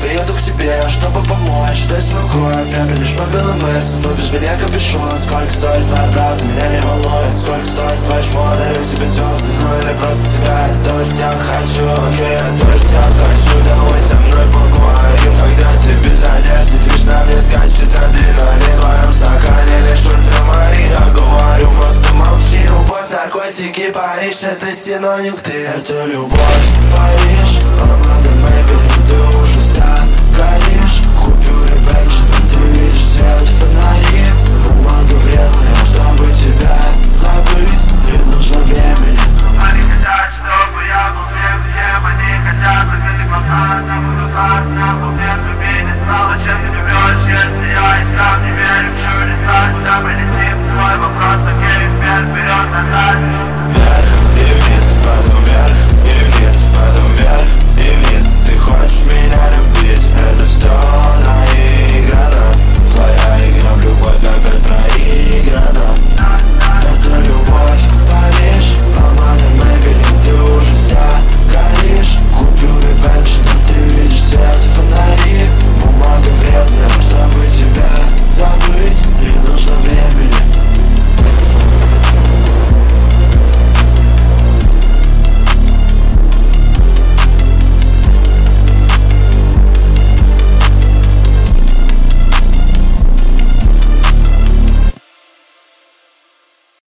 приеду к тебе, чтобы помочь. Дай свою кровь, вряд ли лишь по белым мэрсам. Твой без меня капюшон. Сколько стоит твоя правда, меня не волнует. Сколько стоит твой шмот, дарю тебе звезды. Ну или просто себя, я тоже тебя хочу. Окей, я тоже тебя хочу. Давай со мной поговорим, когда ты без одежды. Лишь на мне скачет адреналин. В твоем стакане лишь ультрамарин. Я говорю, просто молчи. Любовь, наркотики, Париж, это синоним. Ты это любовь, Париж. Помада, Maybelline, ты уже вся горишь. Купюры, Benjamin, ты видишь свет в фонари. Бумага вредная, чтобы тебя забыть, не нужно времени. Они хотят, чтобы я был всем, они хотят закрыть глаза, на глазах, на ползе, тебе не стало, чем ты любишь, если я и сам не верю в чудеса, куда мы летим, твой вопрос, окей, вперед, назад. Вверх и вниз, потом вверх и вниз, потом вверх.